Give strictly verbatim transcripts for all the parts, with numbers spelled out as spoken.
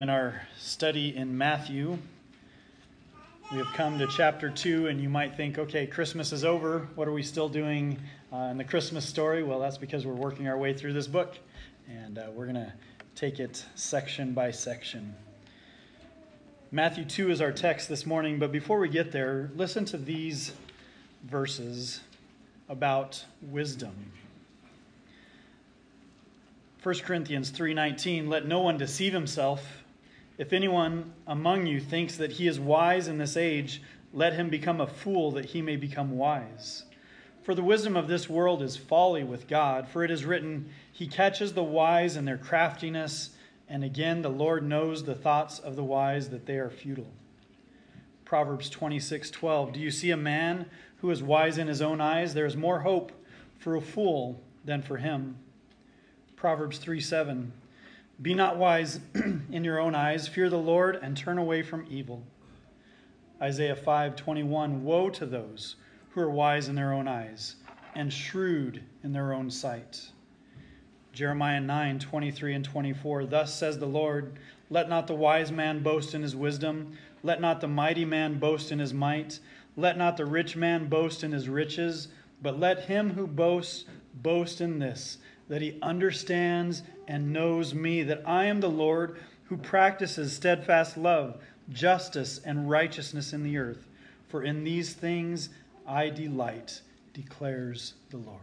In our study in Matthew, we have come to chapter two, and you might think, okay, Christmas is over. What are we still doing uh, in the Christmas story? Well, that's because we're working our way through this book, and uh, we're going to take it section by section. Matthew two is our text this morning, but before we get there, listen to these verses about wisdom. First Corinthians three nineteen, let no one deceive himself. If anyone among you thinks that he is wise in this age, let him become a fool that he may become wise. For the wisdom of this world is folly with God, for it is written, he catches the wise in their craftiness, and again the Lord knows the thoughts of the wise, that they are futile. Proverbs twenty-six twelve, do you see a man who is wise in his own eyes? There is more hope for a fool than for him. Proverbs three seven, be not wise in your own eyes. Fear the Lord and turn away from evil. Isaiah five twenty-one, woe to those who are wise in their own eyes and shrewd in their own sight. Jeremiah nine twenty-three and twenty-four, thus says the Lord, let not the wise man boast in his wisdom. Let not the mighty man boast in his might. Let not the rich man boast in his riches. But let him who boasts boast in this, that he understands and knows me, that I am the Lord who practices steadfast love, justice, and righteousness in the earth. For in these things I delight, declares the Lord.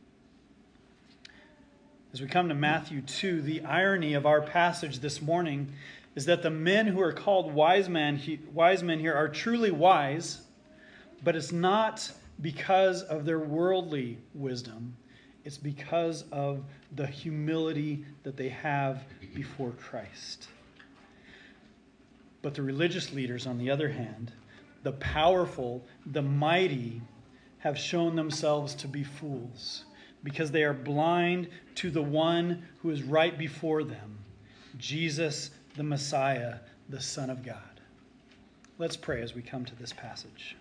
As we come to Matthew two, the irony of our passage this morning is that the men who are called wise men, wise men here are truly wise, but it's not because of their worldly wisdom. It's because of the humility that they have before Christ. But the religious leaders, on the other hand, the powerful, the mighty, have shown themselves to be fools because they are blind to the one who is right before them, Jesus, the Messiah, the Son of God. Let's pray as we come to this passage.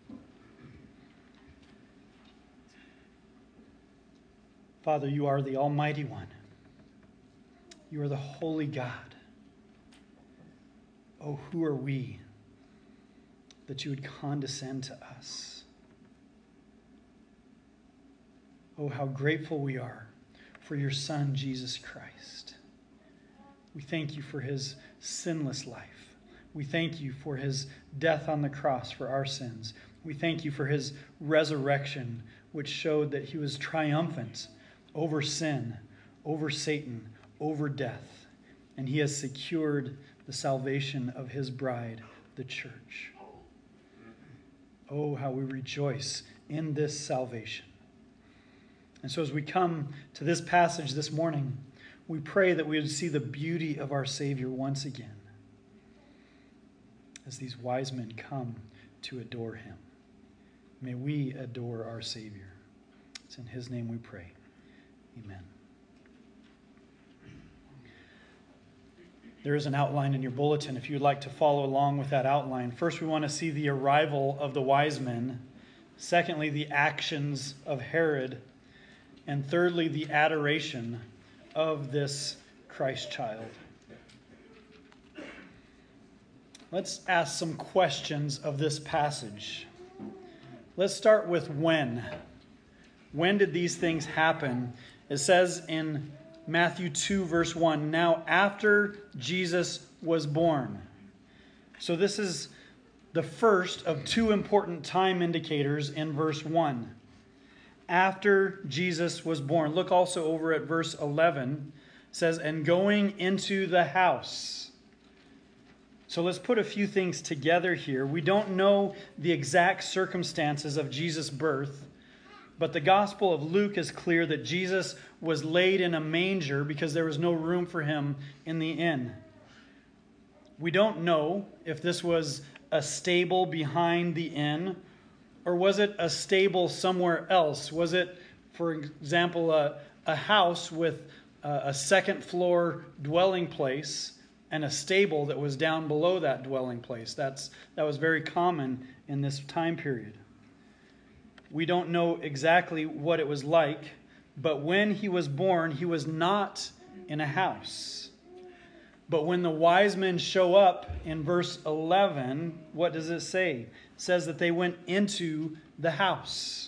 Father, you are the Almighty One. You are the Holy God. Oh, who are we that you would condescend to us? Oh, how grateful we are for your Son, Jesus Christ. We thank you for his sinless life. We thank you for his death on the cross for our sins. We thank you for his resurrection, which showed that he was triumphant over sin, over Satan, over death. And he has secured the salvation of his bride, the church. Oh, how we rejoice in this salvation. And so as we come to this passage this morning, we pray that we would see the beauty of our Savior once again as these wise men come to adore him. May we adore our Savior. It's in his name we pray. Amen. There is an outline in your bulletin if you'd like to follow along with that outline. First, we want to see the arrival of the wise men. Secondly, the actions of Herod. And thirdly, the adoration of this Christ child. Let's ask some questions of this passage. Let's start with when. When did these things happen? It says in Matthew two, verse one, now after Jesus was born. So this is the first of two important time indicators in verse one. After Jesus was born. Look also over at verse eleven. It says, and going into the house. So let's put a few things together here. We don't know the exact circumstances of Jesus' birth, but the Gospel of Luke is clear that Jesus was laid in a manger because there was no room for him in the inn. We don't know if this was a stable behind the inn, or was it a stable somewhere else? Was it, for example, a, a house with a, a second floor dwelling place and a stable that was down below that dwelling place? That's, that was very common in this time period. We don't know exactly what it was like, but when he was born, he was not in a house. But when the wise men show up in verse eleven, what does it say? It says that they went into the house.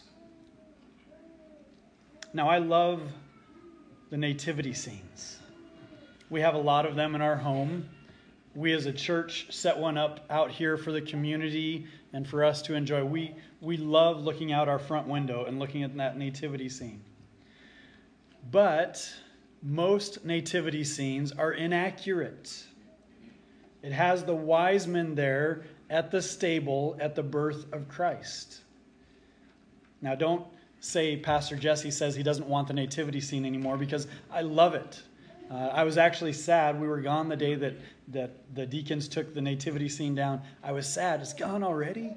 Now, I love the nativity scenes. We have a lot of them in our home. We as a church set one up out here for the community and for us to enjoy. We, we love looking out our front window and looking at that nativity scene. But most nativity scenes are inaccurate. It has the wise men there at the stable at the birth of Christ. Now, don't say Pastor Jesse says he doesn't want the nativity scene anymore, because I love it. Uh, I was actually sad. We were gone the day that, that the deacons took the nativity scene down. I was sad. It's gone already?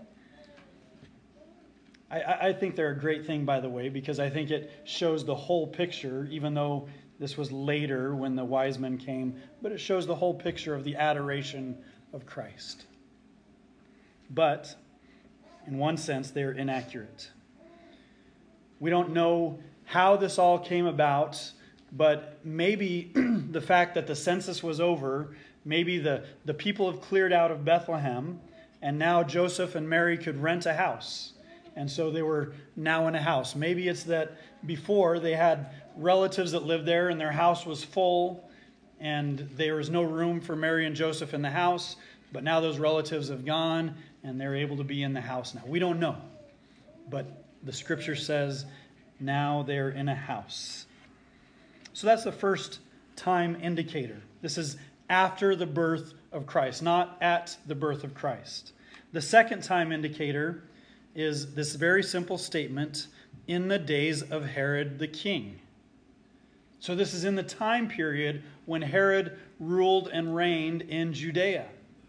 I, I think they're a great thing, by the way, because I think it shows the whole picture, even though this was later when the wise men came, but it shows the whole picture of the adoration of Christ. But, in one sense, they're inaccurate. We don't know how this all came about, but maybe the fact that the census was over, maybe the, the people have cleared out of Bethlehem, and now Joseph and Mary could rent a house. And so they were now in a house. Maybe it's that before they had relatives that lived there and their house was full and there was no room for Mary and Joseph in the house, but now those relatives have gone and they're able to be in the house now. We don't know, but the scripture says now they're in a house. So that's the first time indicator. This is after the birth of Christ, not at the birth of Christ. The second time indicator is this very simple statement, in the days of Herod the king. So this is in the time period when Herod ruled and reigned in Judea.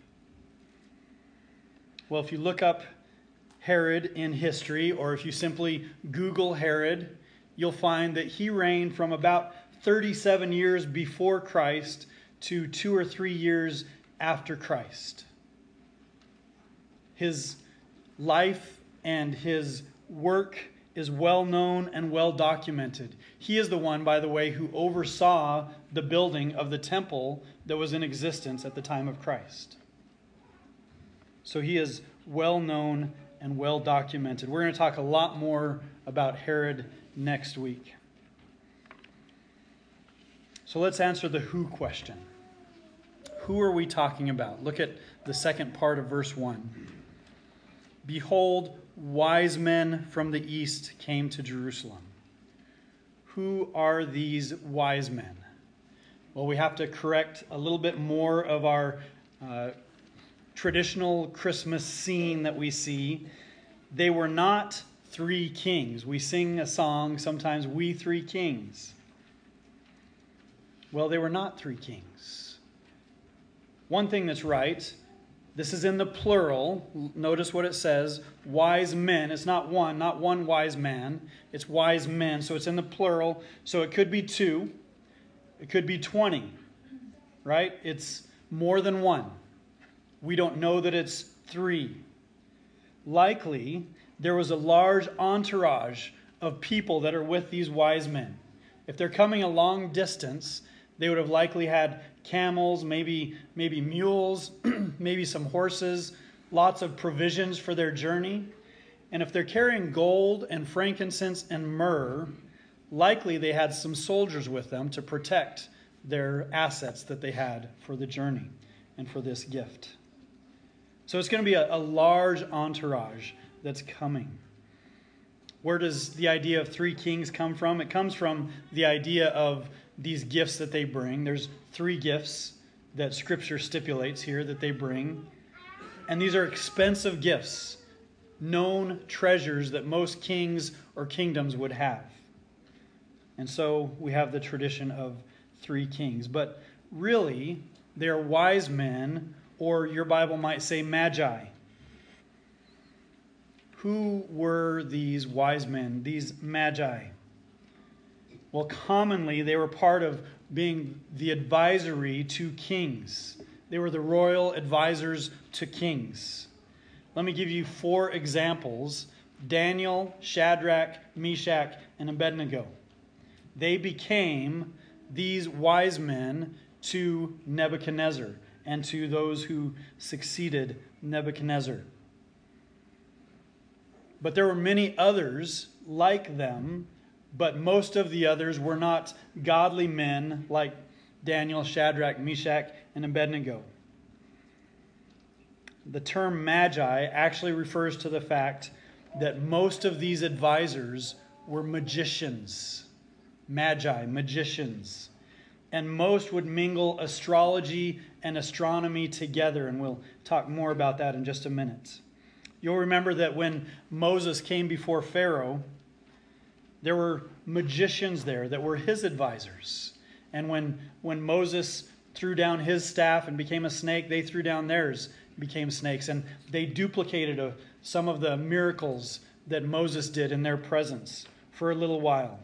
Well, if you look up Herod in history, or if you simply Google Herod, you'll find that he reigned from about thirty-seven years before Christ to two or three years after Christ. His life and his work is well known and well documented. He is the one, by the way, who oversaw the building of the temple that was in existence at the time of Christ. So he is well known and well documented. We're going to talk a lot more about Herod next week. So let's answer the who question. Who are we talking about? Look at the second part of verse one. Behold, wise men from the east came to Jerusalem. Who are these wise men? Well, we have to correct a little bit more of our uh, traditional Christmas scene that we see. They were not three kings. We sing a song sometimes, We Three Kings. Well, they were not three kings. One thing that's right, this is in the plural. Notice what it says, wise men. It's not one, not one wise man. It's wise men, so it's in the plural. So it could be two. It could be twenty, right? It's more than one. We don't know that it's three. Likely, there was a large entourage of people that are with these wise men. If they're coming a long distance, they would have likely had camels, maybe, maybe mules, maybe some horses, lots of provisions for their journey. And if they're carrying gold and frankincense and myrrh, likely they had some soldiers with them to protect their assets that they had for the journey and for this gift. So it's going to be a, a large entourage that's coming. Where does the idea of three kings come from? It comes from the idea of these gifts that they bring. There's three gifts that Scripture stipulates here that they bring. And these are expensive gifts, known treasures that most kings or kingdoms would have. And so we have the tradition of three kings. But really, they're wise men, or your Bible might say magi. Who were these wise men, these magi? Well, commonly they were part of being the advisory to kings. They were the royal advisors to kings. Let me give you four examples. Daniel, Shadrach, Meshach, and Abednego. They became these wise men to Nebuchadnezzar and to those who succeeded Nebuchadnezzar. But there were many others like them, but most of the others were not godly men like Daniel, Shadrach, Meshach, and Abednego. The term magi actually refers to the fact that most of these advisors were magicians. Magi, magicians. And most would mingle astrology and astronomy together, and we'll talk more about that in just a minute. You'll remember that when Moses came before Pharaoh, there were magicians there that were his advisors. And when, when Moses threw down his staff and became a snake, they threw down theirs, became snakes. And they duplicated a, some of the miracles that Moses did in their presence for a little while.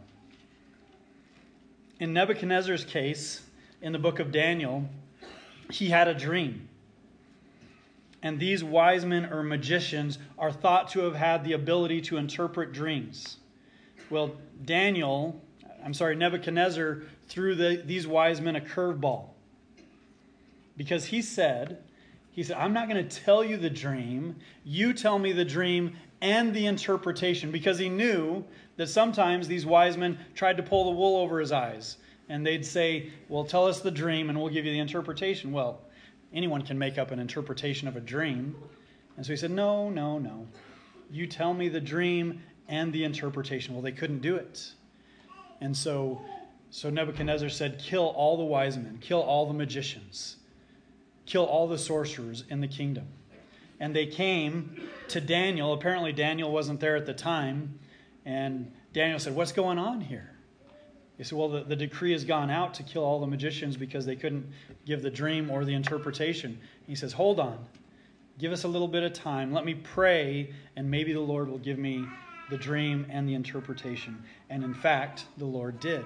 In Nebuchadnezzar's case, in the book of Daniel, he had a dream. And these wise men or magicians are thought to have had the ability to interpret dreams. Well, Daniel, I'm sorry, Nebuchadnezzar threw the, these wise men a curveball. Because he said, he said, I'm not going to tell you the dream. You tell me the dream and the interpretation. Because he knew that sometimes these wise men tried to pull the wool over his eyes. And they'd say, well, tell us the dream and we'll give you the interpretation. Well, anyone can make up an interpretation of a dream. And so he said, no, no, no. You tell me the dream and the interpretation. Well, they couldn't do it. And so, so Nebuchadnezzar said, kill all the wise men, kill all the magicians, kill all the sorcerers in the kingdom. And they came to Daniel. Apparently Daniel wasn't there at the time. And Daniel said, what's going on here? He said, well, the, the decree has gone out to kill all the magicians because they couldn't give the dream or the interpretation. He says, hold on. Give us a little bit of time. Let me pray, and maybe the Lord will give me the dream and the interpretation. And in fact, the Lord did.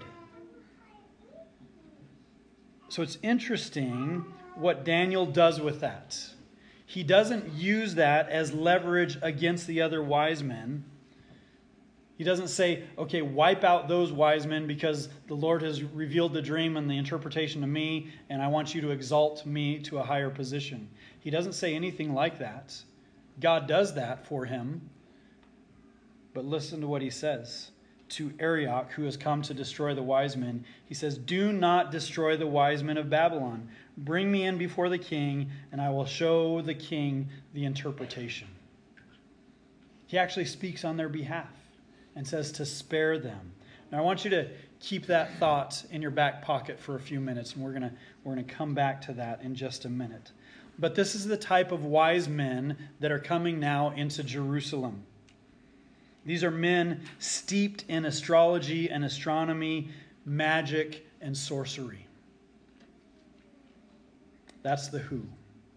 So it's interesting what Daniel does with that. He doesn't use that as leverage against the other wise men. He doesn't say, okay, wipe out those wise men because the Lord has revealed the dream and the interpretation to me, and I want you to exalt me to a higher position. He doesn't say anything like that. God does that for him. But listen to what he says to Arioch, who has come to destroy the wise men. He says, do not destroy the wise men of Babylon. Bring me in before the king, and I will show the king the interpretation. He actually speaks on their behalf and says to spare them. Now I want you to keep that thought in your back pocket for a few minutes, and we're going to we're going to come back to that in just a minute. But this is the type of wise men that are coming now into Jerusalem. These are men steeped in astrology and astronomy, magic and sorcery. That's the who.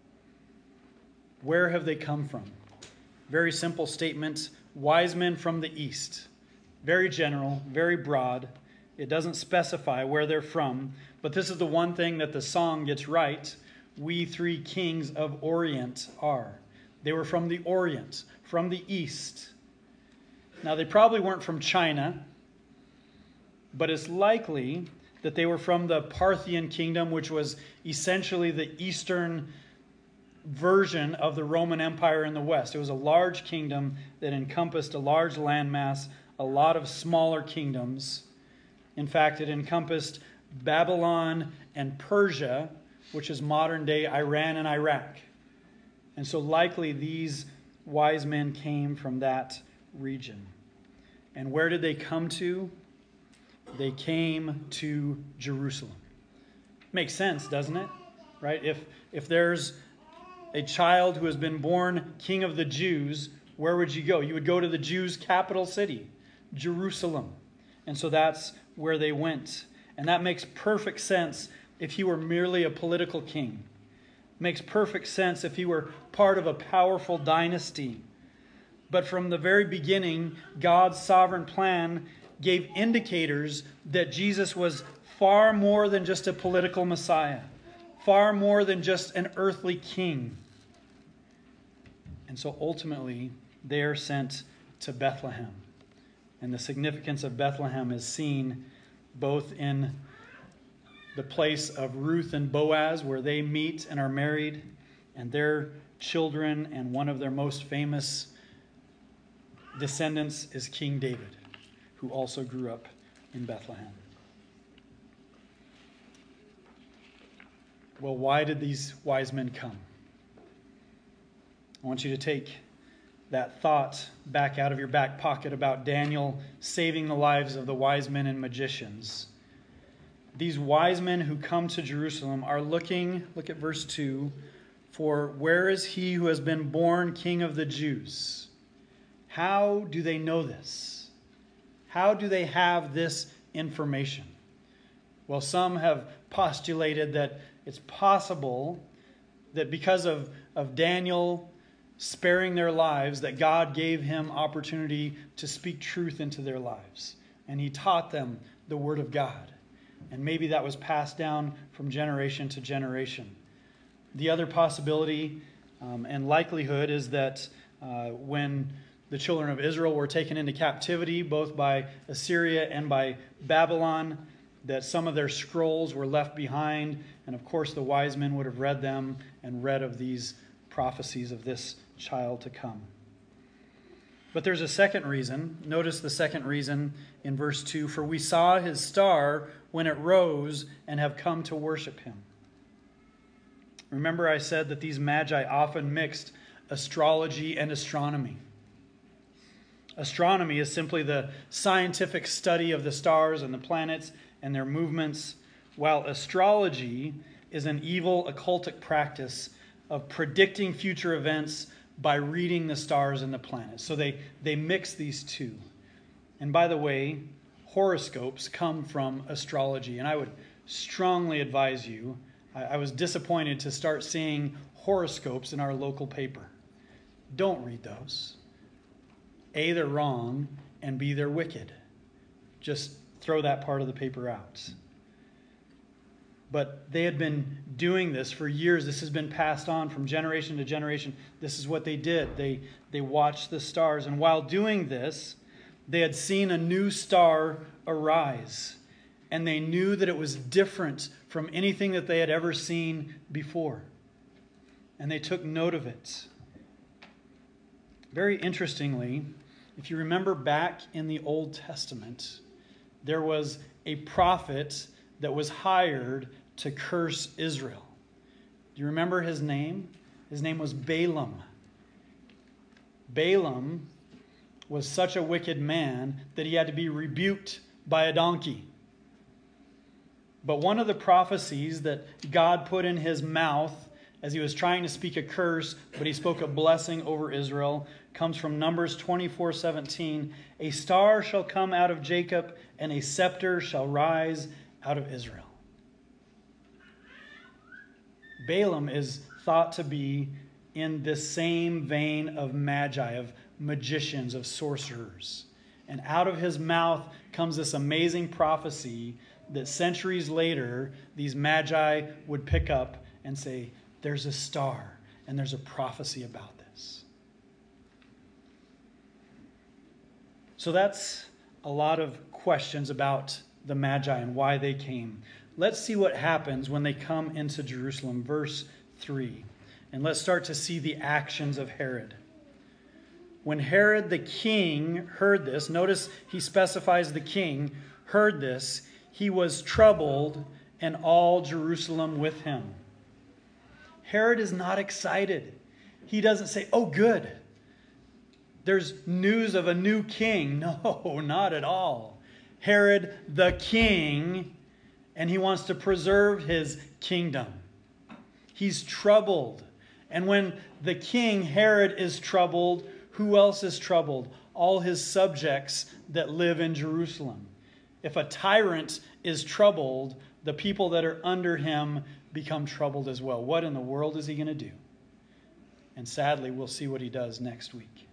Where have they come from? Very simple statement. Wise men from the east. Very general, very broad. It doesn't specify where they're from. But this is the one thing that the song gets right. We three kings of Orient are. They were from the Orient, from the east. Now, they probably weren't from China, but it's likely that they were from the Parthian kingdom, which was essentially the eastern version of the Roman Empire in the west. It was a large kingdom that encompassed a large landmass, a lot of smaller kingdoms. In fact, it encompassed Babylon and Persia, which is modern-day Iran and Iraq. And so likely these wise men came from that region. And where did they come to? They came to Jerusalem. Makes sense, doesn't it? Right? If if there's a child who has been born king of the Jews, where would you go? You would go to the Jews' capital city, Jerusalem. And so that's where they went. And that makes perfect sense if he were merely a political king. Makes perfect sense if he were part of a powerful dynasty. But from the very beginning, God's sovereign plan gave indicators that Jesus was far more than just a political Messiah, far more than just an earthly king. And so ultimately, they are sent to Bethlehem. And the significance of Bethlehem is seen both in the place of Ruth and Boaz, where they meet and are married, and their children, and one of their most famous descendants is King David, who also grew up in Bethlehem. Well, why did these wise men come? I want you to take that thought back out of your back pocket about Daniel saving the lives of the wise men and magicians. These wise men who come to Jerusalem are looking, look at verse two, for where is he who has been born King of the Jews? How do they know this? How do they have this information? Well, some have postulated that it's possible that because of, of Daniel sparing their lives, that God gave him opportunity to speak truth into their lives. And he taught them the Word of God. And maybe that was passed down from generation to generation. The other possibility um, and likelihood is that uh, when the children of Israel were taken into captivity, both by Assyria and by Babylon, that some of their scrolls were left behind. And of course, the wise men would have read them and read of these prophecies of this child to come. But there's a second reason. Notice the second reason in verse two. For we saw his star when it rose and have come to worship him. Remember I said that these magi often mixed astrology and astronomy. Astronomy is simply the scientific study of the stars and the planets and their movements, while astrology is an evil occultic practice of predicting future events by reading the stars and the planets. So they, they mix these two. And by the way, horoscopes come from astrology. And I would strongly advise you, I, I was disappointed to start seeing horoscopes in our local paper. Don't read those. A, they're wrong, and B, they're wicked. Just throw that part of the paper out. But they had been doing this for years. This has been passed on from generation to generation. This is what they did. They, they watched the stars. And while doing this, they had seen a new star arise. And they knew that it was different from anything that they had ever seen before. And they took note of it. Very interestingly, if you remember back in the Old Testament, there was a prophet that was hired to curse Israel. Do you remember his name? His name was Balaam. Balaam was such a wicked man that he had to be rebuked by a donkey. But one of the prophecies that God put in his mouth as he was trying to speak a curse, but he spoke a blessing over Israel, comes from Numbers twenty-four seventeen. A star shall come out of Jacob, and a scepter shall rise out of Israel. Balaam is thought to be in this same vein of magi, of magicians, of sorcerers. And out of his mouth comes this amazing prophecy that centuries later, these magi would pick up and say, there's a star, and there's a prophecy about this. So that's a lot of questions about the Magi and why they came. Let's see what happens when they come into Jerusalem. Verse three. And let's start to see the actions of Herod. When Herod the king heard this, notice he specifies the king, heard this, he was troubled, and all Jerusalem with him. Herod is not excited. He doesn't say, oh, good, there's news of a new king. No, not at all. Herod the king, and he wants to preserve his kingdom. He's troubled. And when the king, Herod, is troubled, who else is troubled? All his subjects that live in Jerusalem. If a tyrant is troubled, the people that are under him become troubled as well. What in the world is he going to do? And sadly, we'll see what he does next week.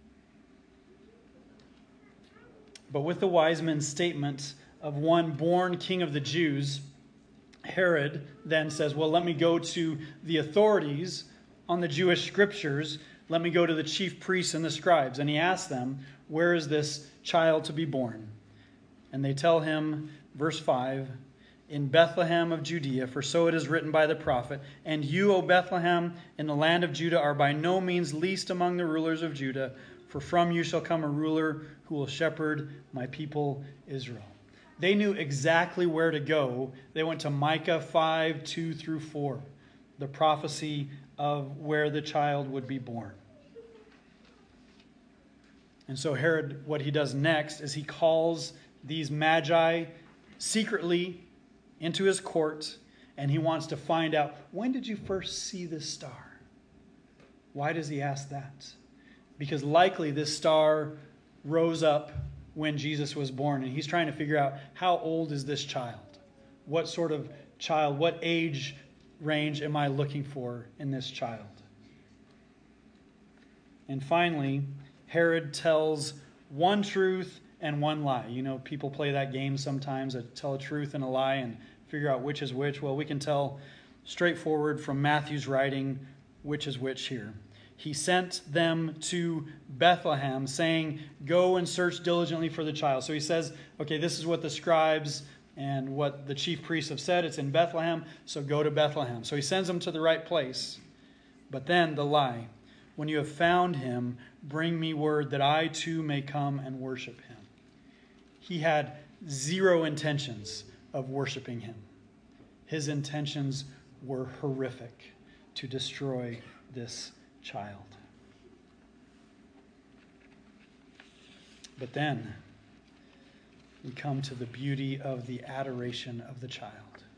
But with the wise men's statement of one born king of the Jews, Herod then says, well, let me go to the authorities on the Jewish scriptures. Let me go to the chief priests and the scribes. And he asks them, where is this child to be born? And they tell him, verse five, in Bethlehem of Judea, for so it is written by the prophet, and you, O Bethlehem, in the land of Judah, are by no means least among the rulers of Judah, for from you shall come a ruler who will shepherd my people Israel. They knew exactly where to go. They went to Micah five, two through four, the prophecy of where the child would be born. And so Herod, what he does next is he calls these magi secretly into his court, and he wants to find out, when did you first see this star? Why does he ask that? Because likely this star rose up when Jesus was born, and he's trying to figure out, how old is this child? What sort of child, what age range am I looking for in this child? And finally, Herod tells one truth and one lie. You know, people play that game sometimes, that tell a truth and a lie and figure out which is which. Well, we can tell straightforward from Matthew's writing which is which here. He sent them to Bethlehem, saying, go and search diligently for the child. So he says, okay, this is what the scribes and what the chief priests have said. It's in Bethlehem, so go to Bethlehem. So he sends them to the right place. But then the lie, when you have found him, bring me word that I too may come and worship him. He had zero intentions of worshiping him. His intentions were horrific, to destroy this child. But then we come to the beauty of the adoration of the child.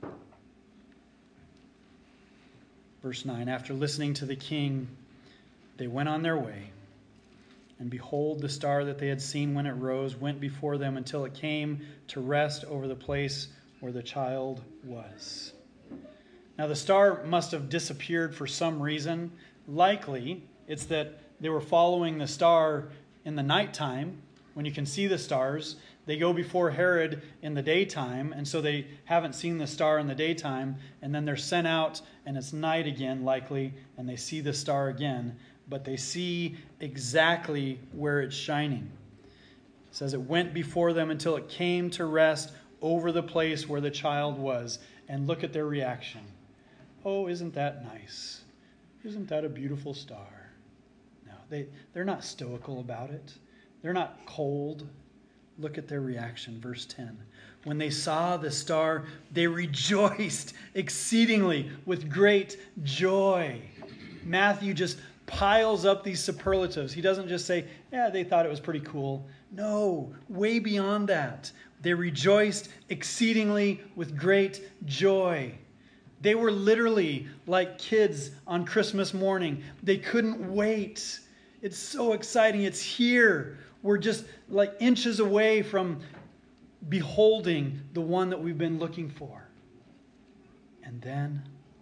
Verse nine, after listening to the king, they went on their way. And behold, the star that they had seen when it rose went before them until it came to rest over the place where the child was. Now, the star must have disappeared for some reason. Likely, it's that they were following the star in the nighttime, when you can see the stars. They go before Herod in the daytime, and so they haven't seen the star in the daytime, and then they're sent out, and it's night again, likely, and they see the star again, but they see exactly where it's shining. It says it went before them until it came to rest over the place where the child was. And look at their reaction. Oh, isn't that nice? Isn't that a beautiful star? No, they, they're not stoical about it. They're not cold. Look at their reaction. Verse ten. When they saw the star, they rejoiced exceedingly with great joy. Matthew just piles up these superlatives. He doesn't just say, yeah, they thought it was pretty cool. No, way beyond that. They rejoiced exceedingly with great joy. They were literally like kids on Christmas morning. They couldn't wait. It's so exciting. It's here. We're just like inches away from beholding the one that we've been looking for. And then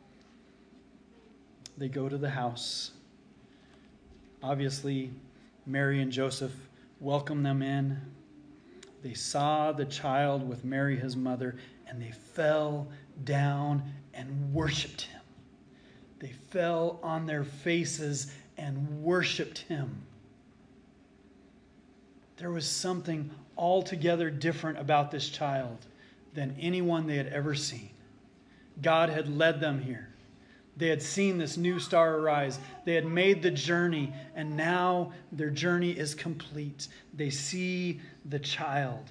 they go to the house. Obviously, Mary and Joseph welcome them in. They saw the child with Mary, his mother, and they fell down and worshiped him. They fell on their faces and worshiped him. There was something altogether different about this child than anyone they had ever seen. God had led them here. They had seen this new star arise. They had made the journey, and now their journey is complete. They see the child.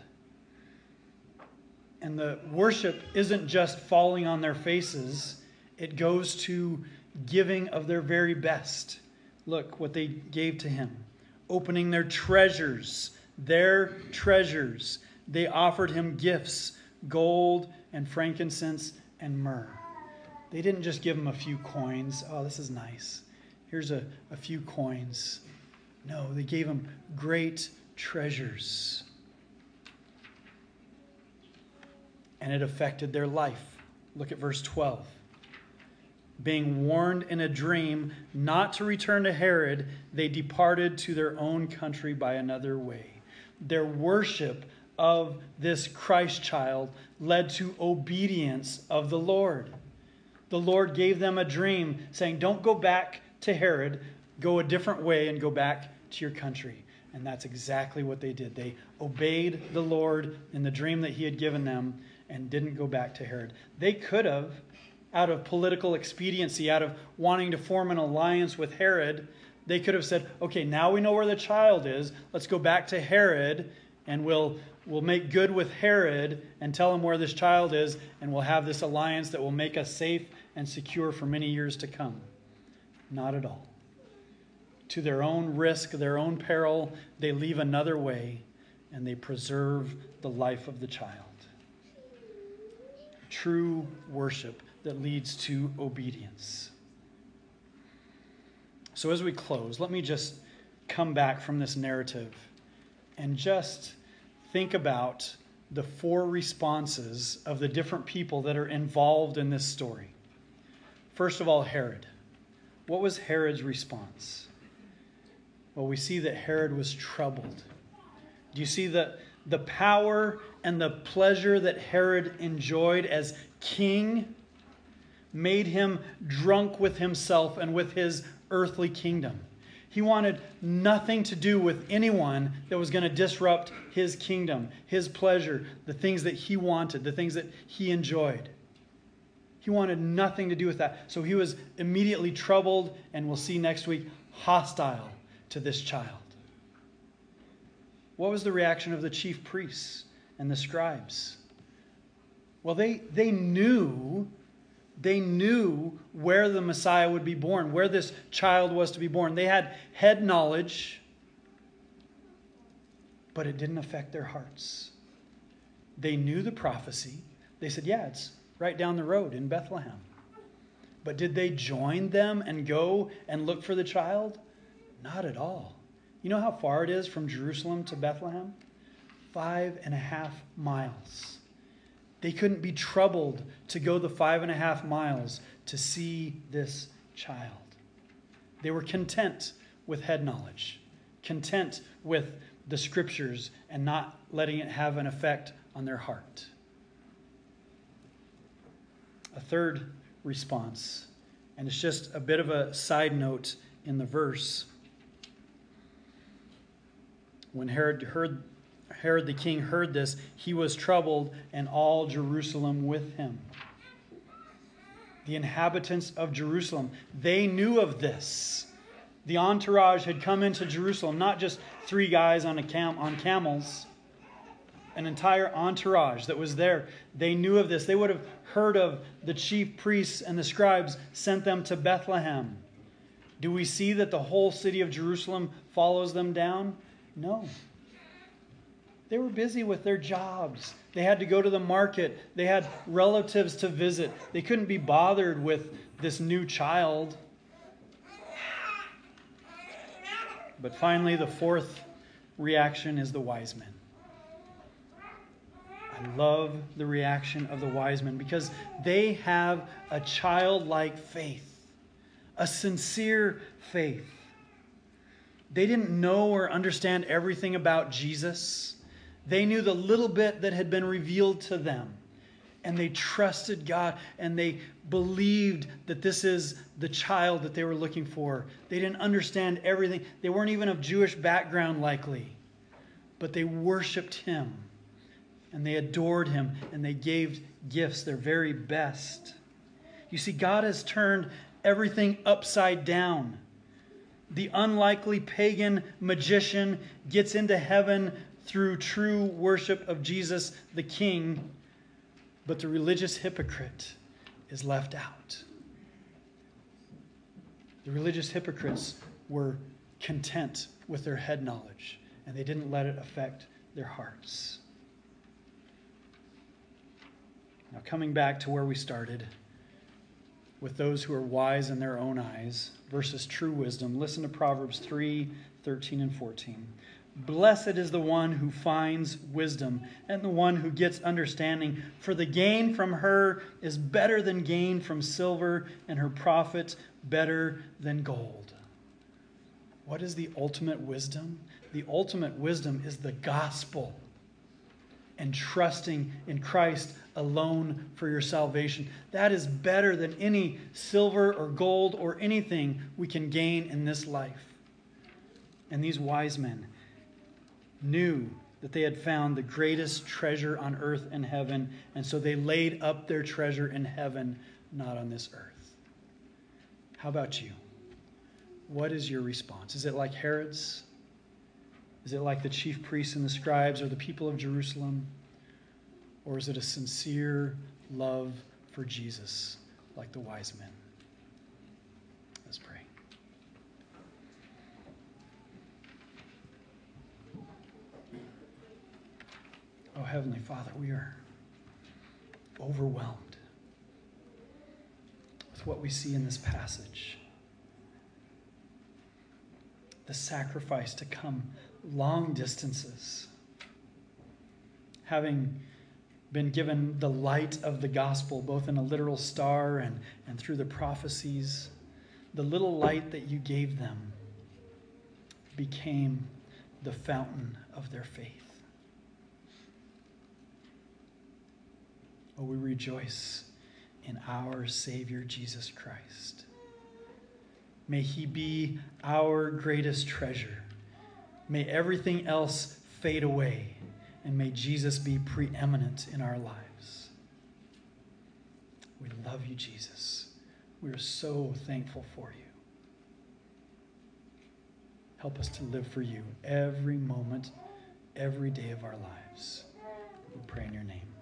And the worship isn't just falling on their faces. It goes to giving of their very best. Look what they gave to him. Opening their treasures, their treasures. They offered him gifts, gold and frankincense and myrrh. They didn't just give him a few coins. Oh, this is nice. Here's a, a few coins. No, they gave him great treasures. And it affected their life. Look at verse twelve. Being warned in a dream not to return to Herod, they departed to their own country by another way. Their worship of this Christ child led to obedience of the Lord. The Lord gave them a dream saying, don't go back to Herod, go a different way and go back to your country. And that's exactly what they did. They obeyed the Lord in the dream that he had given them, and didn't go back to Herod. They could have, out of political expediency, out of wanting to form an alliance with Herod, they could have said, okay, now we know where the child is. Let's go back to Herod and we'll we'll make good with Herod and tell him where this child is, and we'll have this alliance that will make us safe and secure for many years to come. Not at all. To their own risk, their own peril, they leave another way and they preserve the life of the child. True worship that leads to obedience. So as we close, let me just come back from this narrative and just think about the four responses of the different people that are involved in this story. First of all, Herod. What was Herod's response? Well, we see that Herod was troubled. Do you see the, the power and the pleasure that Herod enjoyed as king made him drunk with himself and with his earthly kingdom? He wanted nothing to do with anyone that was going to disrupt his kingdom, his pleasure, the things that he wanted, the things that he enjoyed. He wanted nothing to do with that. So he was immediately troubled, and we'll see next week, hostile to this child. What was the reaction of the chief priests and the scribes? Well, they, they knew... They knew where the Messiah would be born, where this child was to be born. They had head knowledge, but it didn't affect their hearts. They knew the prophecy. They said, yeah, it's right down the road in Bethlehem. But did they join them and go and look for the child? Not at all. You know how far it is from Jerusalem to Bethlehem? Five and a half miles. They couldn't be troubled to go the five and a half miles to see this child. They were content with head knowledge, content with the scriptures and not letting it have an effect on their heart. A third response, and it's just a bit of a side note in the verse. When Herod heard Herod the king heard this, he was troubled, and all Jerusalem with him. The inhabitants of Jerusalem, they knew of this. The entourage had come into Jerusalem, not just three guys on a cam on camels, an entire entourage that was there. They knew of this. They would have heard of the chief priests and the scribes sent them to Bethlehem. Do we see that the whole city of Jerusalem follows them down? No. They were busy with their jobs. They had to go to the market. They had relatives to visit. They couldn't be bothered with this new child. But finally, the fourth reaction is the wise men. I love the reaction of the wise men because they have a childlike faith, a sincere faith. They didn't know or understand everything about Jesus. They knew the little bit that had been revealed to them. And they trusted God and they believed that this is the child that they were looking for. They didn't understand everything. They weren't even of Jewish background likely. But they worshiped him. And they adored him. And they gave gifts, their very best. You see, God has turned everything upside down. The unlikely pagan magician gets into heaven through true worship of Jesus the King, but the religious hypocrite is left out. The religious hypocrites were content with their head knowledge, and they didn't let it affect their hearts. Now, coming back to where we started, with those who are wise in their own eyes versus true wisdom, listen to Proverbs three, thirteen and fourteen. Blessed is the one who finds wisdom and the one who gets understanding, for the gain from her is better than gain from silver, and her profit better than gold. What is the ultimate wisdom? The ultimate wisdom is the gospel and trusting in Christ alone for your salvation. That is better than any silver or gold or anything we can gain in this life. And these wise men knew that they had found the greatest treasure on earth and heaven, and so they laid up their treasure in heaven, not on this earth. How about you? What is your response? Is it like Herod's? Is it like the chief priests and the scribes or the people of Jerusalem? Or is it a sincere love for Jesus like the wise men? Let's pray. Oh, Heavenly Father, we are overwhelmed with what we see in this passage. The sacrifice to come long distances, having been given the light of the gospel, both in a literal star and, and through the prophecies. The little light that you gave them became the fountain of their faith. Oh, we rejoice in our Savior, Jesus Christ. May he be our greatest treasure. May everything else fade away, and may Jesus be preeminent in our lives. We love you, Jesus. We are so thankful for you. Help us to live for you every moment, every day of our lives. We pray in your name.